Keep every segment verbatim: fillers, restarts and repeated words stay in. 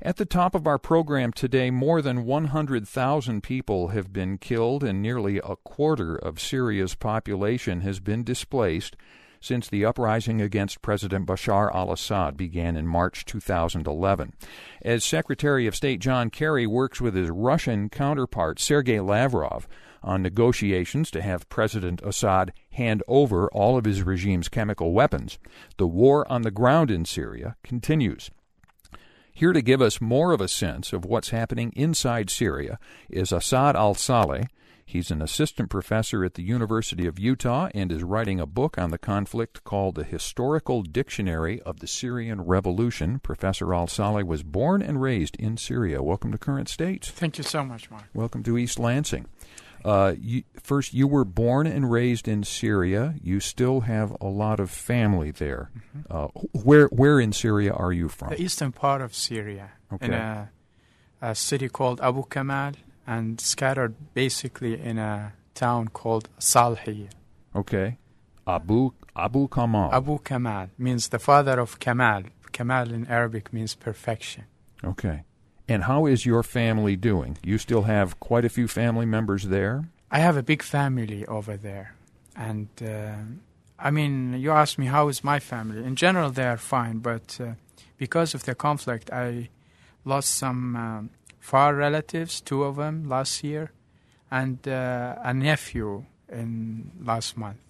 At the top of our program today, more than one hundred thousand people have been killed and nearly a quarter of Syria's population has been displaced since the uprising against President Bashar al-Assad began in March two thousand eleven. As Secretary of State John Kerry works with his Russian counterpart Sergei Lavrov on negotiations to have President Assad hand over all of his regime's chemical weapons, the war on the ground in Syria continues. Here to give us more of a sense of what's happening inside Syria is Asad al-Saleh. He's an assistant professor at the University of Utah and is writing a book on the conflict called The Historical Dictionary of the Syrian Revolution. Professor al-Saleh was born and raised in Syria. Welcome to Current States. Thank you so much, Mark. Welcome to East Lansing. Uh, you, first, you were born and raised in Syria. You still have a lot of family there. Mm-hmm. Uh, where where in Syria are you from? The eastern part of Syria, okay. in a, a city called Abu Kamal, and scattered basically in a town called Salhiya. Okay. Abu Abu Kamal. Abu Kamal means the father of Kamal. Kamal in Arabic means perfection. Okay. And how is your family doing? You still have quite a few family members there? I have a big family over there. And, uh, I mean, you asked me, how is my family? In general, they are fine. But uh, because of the conflict, I lost some um, far relatives, two of them last year, and uh, a nephew in last month.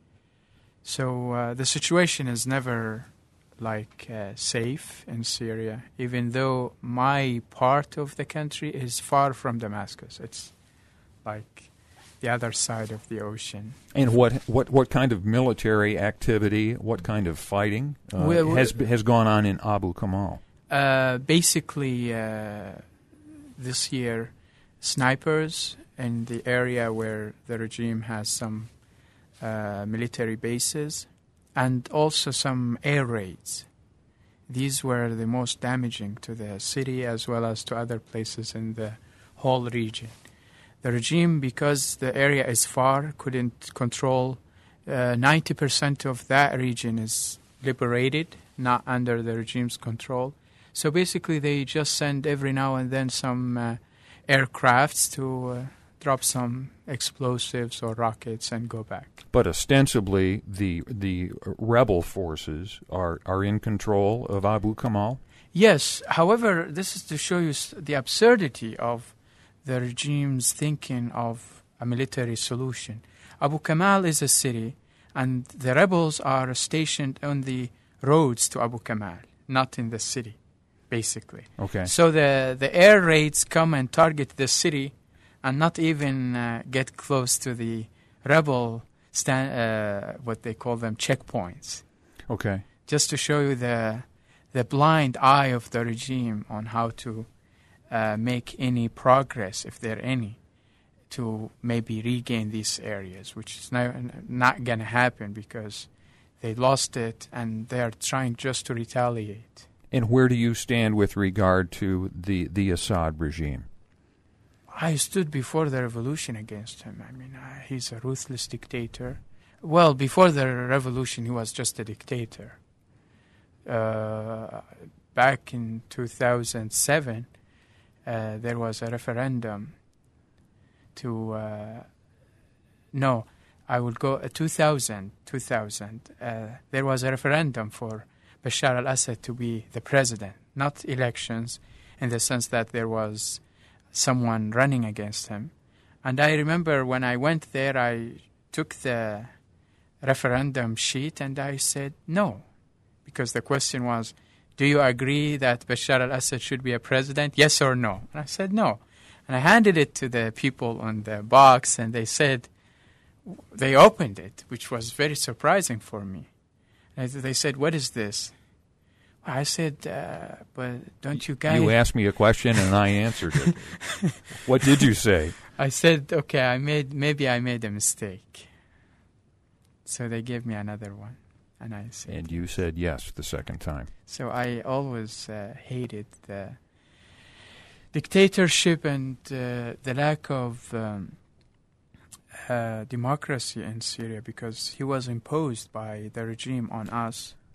So uh, the situation is never like uh, safe in Syria, even though my part of the country is far from Damascus. It's like the other side of the ocean. And what what, what kind of military activity, what kind of fighting uh, well, has has gone on in Abu Kamal? Uh, basically, uh, this year, snipers in the area where the regime has some uh, military bases, and also some air raids. These were the most damaging to the city as well as to other places in the whole region. The regime, because the area is far, couldn't control. Uh, ninety percent of that region is liberated, not under the regime's control. So basically they just send every now and then some uh, aircrafts to uh, drop some explosives or rockets and go back. But ostensibly, the the rebel forces are, are in control of Abu Kamal? Yes. However, this is to show you the absurdity of the regime's thinking of a military solution. Abu Kamal is a city, and the rebels are stationed on the roads to Abu Kamal, not in the city, basically. Okay. So the, the air raids come and target the city and not even uh, get close to the rebel, stand, uh, what they call them, checkpoints. Okay. Just to show you the the blind eye of the regime on how to uh, make any progress, if there any, to maybe regain these areas, which is not, not going to happen because they lost it and they are trying just to retaliate. And where do you stand with regard to the, the Assad regime? I stood before the revolution against him. I mean, uh, he's a ruthless dictator. Well, before the revolution, he was just a dictator. Uh, back in two thousand seven, uh, there was a referendum to... Uh, no, I will go... Uh, two thousand, two thousand, uh, there was a referendum for Bashar al-Assad to be the president, not elections, in the sense that there was someone running against him. And I remember when I went there, I took the referendum sheet and I said no, because the question was, do you agree that Bashar al-Assad should be a president, yes or no? And I said no. And I handed it to the people on the box, and they said, they opened it, which was very surprising for me. And they said, what is this? I said, uh, but don't you guys... You asked me a question and I answered it. What did you say? I said, okay, I made maybe I made a mistake. So they gave me another one. And I said... And you said yes the second time. So I always uh, hated the dictatorship and uh, the lack of um, uh, democracy in Syria, because he was imposed by the regime on us.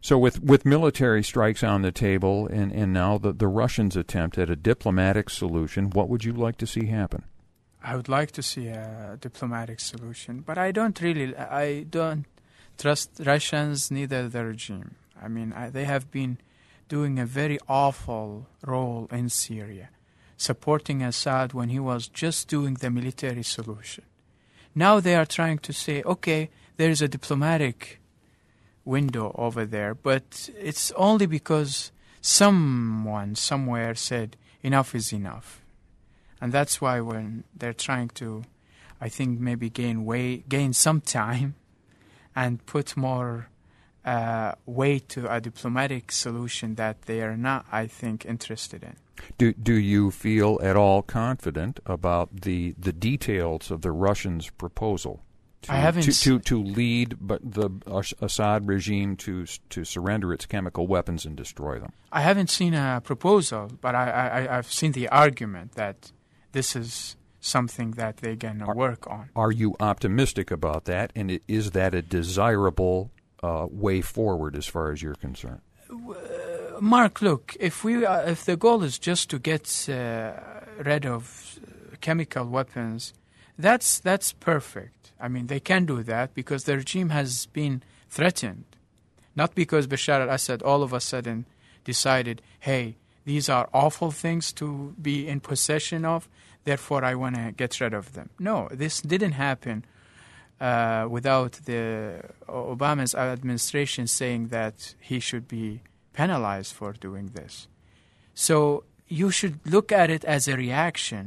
So with, with military strikes on the table and, and now the, the Russians' attempt at a diplomatic solution, what would you like to see happen? I would like to see a diplomatic solution, but I don't really, I don't trust Russians, neither the regime. I mean, I, they have been doing a very awful role in Syria, supporting Assad when he was just doing the military solution. Now they are trying to say, okay, there is a diplomatic window over there, but it's only because someone somewhere said enough is enough. And that's why when they're trying to, I think, maybe gain weight, gain some time and put more uh, weight to a diplomatic solution that they are not, I think, interested in. Do do you feel at all confident about the the details of the Russians' proposal to I haven't to, to, to lead but the Assad regime to to surrender its chemical weapons and destroy them? I haven't seen a proposal, but I, I I've seen the argument that this is something that they're going to work on. Are you optimistic about that, and is that a desirable uh, way forward as far as you're concerned? Uh, Mark, look, if we uh, if the goal is just to get uh, rid of uh, chemical weapons, that's that's perfect. I mean, they can do that because the regime has been threatened, not because Bashar al-Assad all of a sudden decided, hey, these are awful things to be in possession of, therefore I want to get rid of them. No, this didn't happen uh, without the Obama's administration saying that he should be penalized for doing this. So you should look at it as a reaction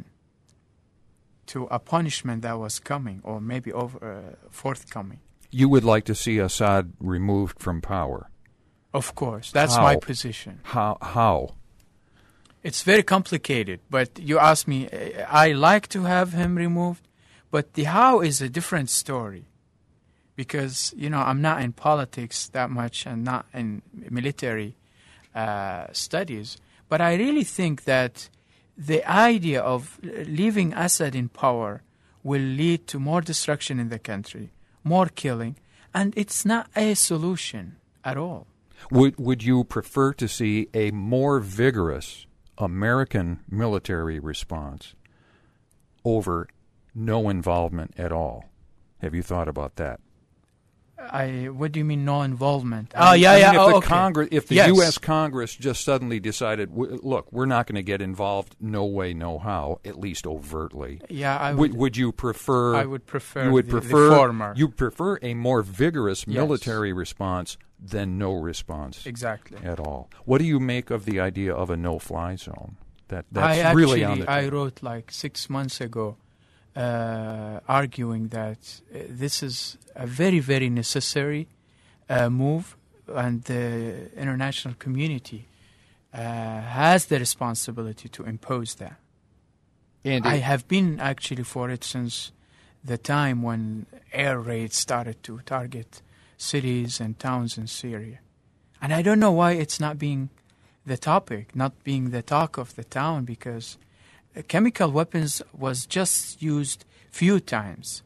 to a punishment that was coming or maybe over, uh, forthcoming. You would like to see Assad removed from power? Of course. That's How? my position. How? How? It's very complicated, but you ask me, I like to have him removed, but the how is a different story. Because, you know, I'm not in politics that much and not in military uh, studies, but I really think that the idea of leaving Assad in power will lead to more destruction in the country, more killing, and it's not a solution at all. Would would you prefer to see a more vigorous American military response over no involvement at all? Have you thought about that? I. What do you mean, no involvement? I Oh, mean, yeah, I mean, yeah. If oh, the okay. Congress, if the Yes. U S. Congress just suddenly decided, w- look, we're not going to get involved, no way, no how, at least overtly. Yeah, I would. would. Would you prefer? I would prefer. You would the, prefer the former. You prefer a more vigorous Yes. military response than no response Exactly. at all. What do you make of the idea of a no-fly zone? That that's I actually, really on the. I wrote like six months ago, uh, arguing that uh, this is a very, very necessary uh, move, and the international community uh, has the responsibility to impose that. and I it- have been actually for it since the time when air raids started to target cities and towns in Syria. And I don't know why it's not being the topic, not being the talk of the town, because uh, chemical weapons was just used few times.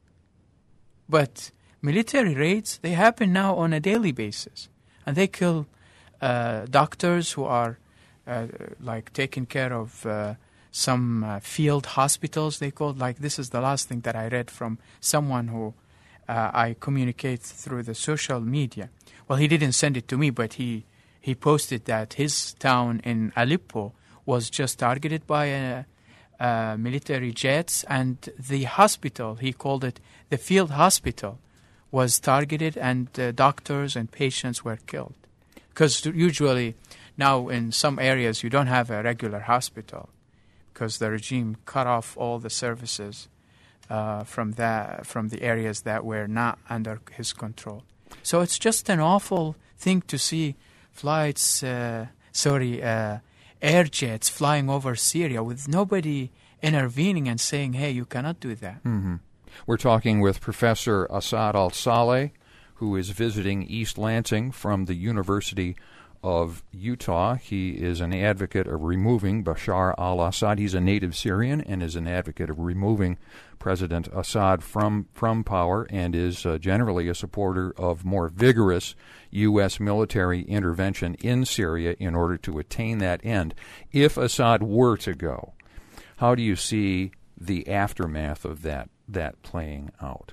But military raids, they happen now on a daily basis. And they kill uh, doctors who are uh, like taking care of uh, some uh, field hospitals, they called. Like, this is the last thing that I read from someone who uh, I communicate through the social media. Well, he didn't send it to me, but he, he posted that his town in Aleppo was just targeted by uh, uh, military jets, and the hospital, he called it the field hospital, was targeted, and uh, doctors and patients were killed. Because usually now in some areas you don't have a regular hospital because the regime cut off all the services uh, from that from the areas that were not under his control. So it's just an awful thing to see flights, uh, sorry, uh, air jets flying over Syria with nobody intervening and saying, hey, you cannot do that. Mm-hmm. We're talking with Professor Asad Al-Saleh, who is visiting East Lansing from the University of Utah. He is an advocate of removing Bashar al-Assad. He's a native Syrian and is an advocate of removing President Assad from, from power, and is uh, generally a supporter of more vigorous U S military intervention in Syria in order to attain that end. If Assad were to go, how do you see the aftermath of that that playing out?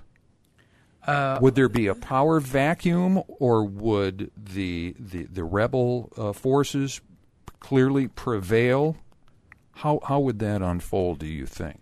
Uh, would there be a power vacuum, or would the the, the rebel uh, forces clearly prevail? How how would that unfold, do you think?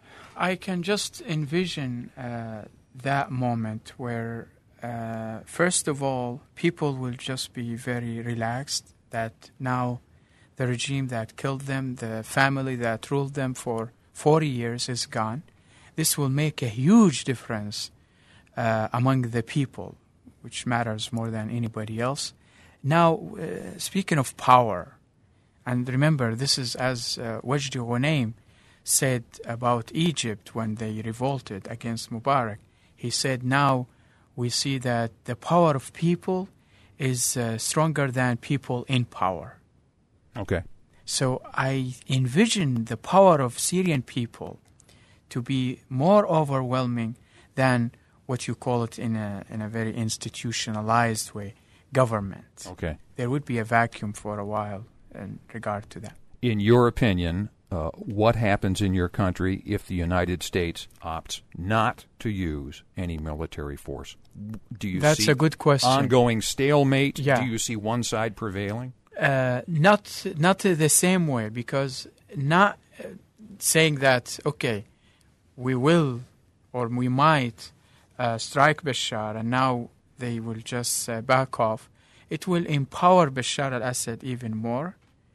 I can just envision uh, that moment where, uh, first of all, people will just be very relaxed that now the regime that killed them, the family that ruled them for forty years is gone. This will make a huge difference uh, among the people, which matters more than anybody else. Now, uh, speaking of power, and remember, this is as uh, Wajdi Ghunaim said about Egypt when they revolted against Mubarak. He said, now we see that the power of people is uh, stronger than people in power. Okay. So I envision the power of Syrian people to be more overwhelming than what you call it in a in a very institutionalized way, government. Okay. There would be a vacuum for a while in regard to that. In your opinion, uh, what happens in your country if the United States opts not to use any military force? Do you That's see a good question. Ongoing stalemate? Yeah. Do you see one side prevailing? Uh, not not the same way, because not uh, saying that, okay, we will or we might uh, strike Bashar and now they will just uh, back off. It will empower Bashar al-Assad even more,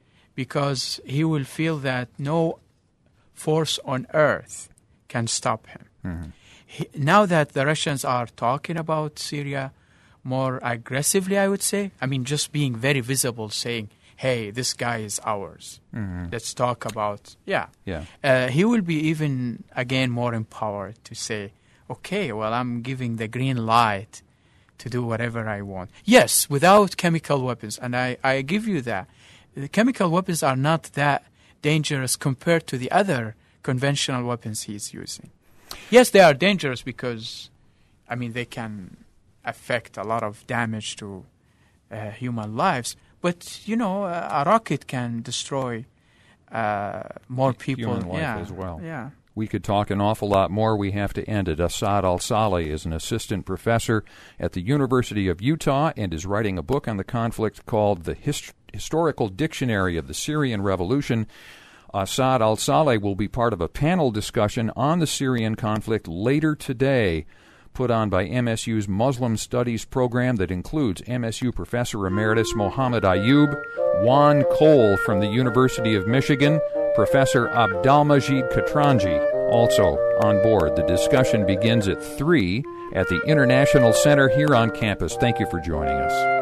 because he will feel that no force on earth can stop him. Mm-hmm. He, now that the Russians are talking about Syria more aggressively, I would say, I mean, just being very visible, saying, hey, this guy is ours. Mm-hmm. Let's talk about, yeah. Yeah. Uh, he will be even, again, more empowered to say, okay, well, I'm giving the green light to do whatever I want. Yes, without chemical weapons, and I, I give you that. The chemical weapons are not that dangerous compared to the other conventional weapons he's using. Yes, they are dangerous because, I mean, they can affect a lot of damage to uh, human lives. But, you know, a rocket can destroy uh, more people. Human life yeah. as well. Yeah. We could talk an awful lot more. We have to end it. Asad Al-Saleh is an assistant professor at the University of Utah and is writing a book on the conflict called The Hist- Historical Dictionary of the Syrian Revolution. Asad Al-Saleh will be part of a panel discussion on the Syrian conflict later today, put on by M S U's Muslim Studies program that includes M S U Professor Emeritus Mohammed Ayub, Juan Cole from the University of Michigan, Professor Abdalmajid Katranji, also on board. The discussion begins at three at the International Center here on campus. Thank you for joining us.